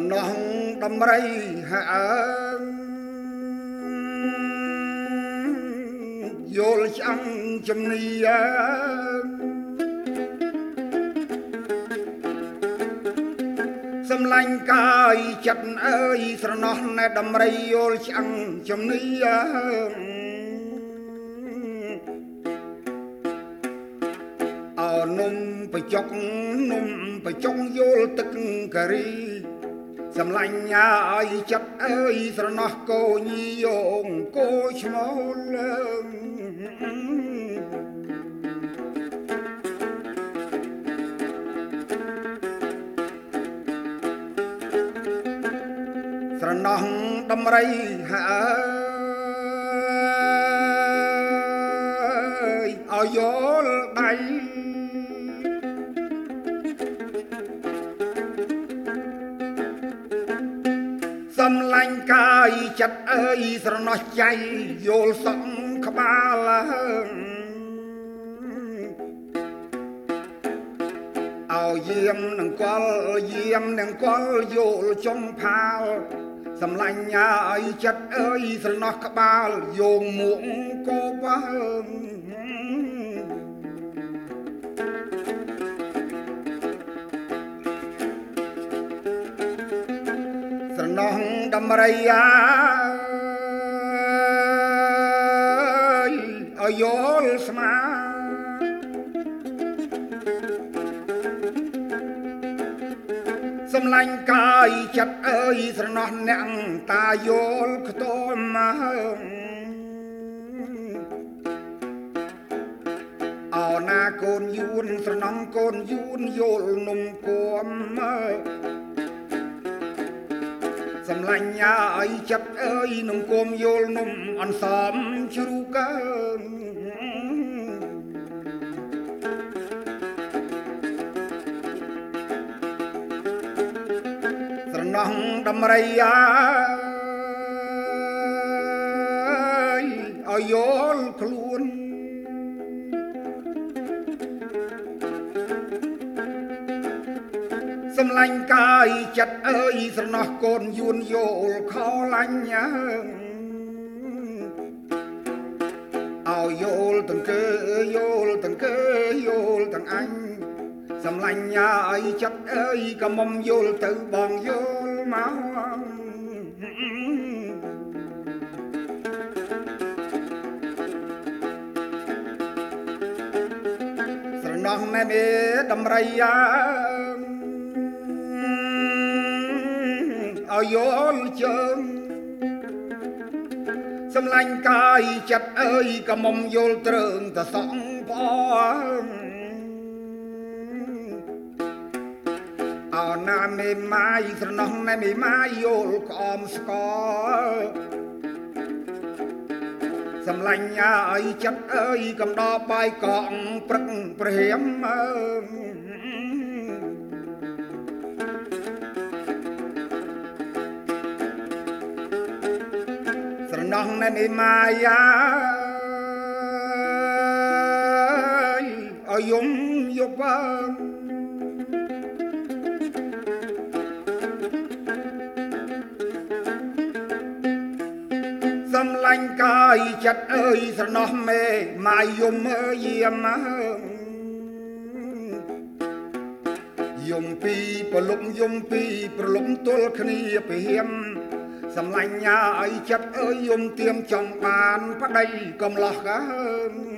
ណោះដំរីហើយល់ឆ្អឹងជំនាសំឡាញ់កាយចិត្តអើយស្រណោះណែដំរីយល់ឆ្អឹងជំនាអោនំបច្ចុកនំបច្ចុកយល់ទឹកការីសំឡាញ់អាយចិត្តអើយស្រណោះកូនយងកូឈ្មោលស្រណោះដំរីហើយឲ្យយល់ដៃសំឡាញ់កាយចិត្តអើយស្រណោះใจយល់សក់ក្បាលឲ្យយាមនឹងកលយាមនឹងកលយល់ចុងផាលសំឡាញ់ឲ្យចិត្តអើយស្រណោះក្បាលយោងមួកកោបើស្រណោះដំរីឲ្យយល់ស្មាសំឡាញ់កាយចិត្តអើយស្រណោះអ្នកតាយល់ខ្ទមមកអោណាកូនយួនស្រណោះកូនយួនយល់នំគំសំឡាញ់ឲ្យចិត្តអើយនំគមយល់នំអនសំជ្រូកស្រណោះដំរីឲ្យយល់ខ្លួនសំឡាញ់កាយចិត្តអើយស្រណោះកូនយួនយល់ខលាញ់ឲ្យយល់ទាំងគេយល់ទាំងគេយល់ទាំងអញសំឡាញ់ឲ្យចិត្តអើយកុំមុំយល់ទៅបងយល់មកស្រណោះណែមេដំរីឲ្យយល់ជើងសំឡាញ់កាយចិត្តអើយកុំមុំយល់ត្រើងតសងផងអោណាមេម៉ាយស្រណោះណែមេម៉ាយយល់ក្អមស្កសំឡាញ់ឲ្យចិត្តអើយកំដរបាយកងព្រឹកព្រាមស្រណោះណែមេម៉ាយឲ្យយំយប់សំឡាញ់កាយចិត្តអើយស្រណោះមេម៉ាយយំយាមយំពីប្រលប់យំពីប្រលប់ទល់គ្នាពីហៀមសំឡាញ់ឲ្យចិត្តអើយយំទៀមចង់បានប្តីកំឡោះ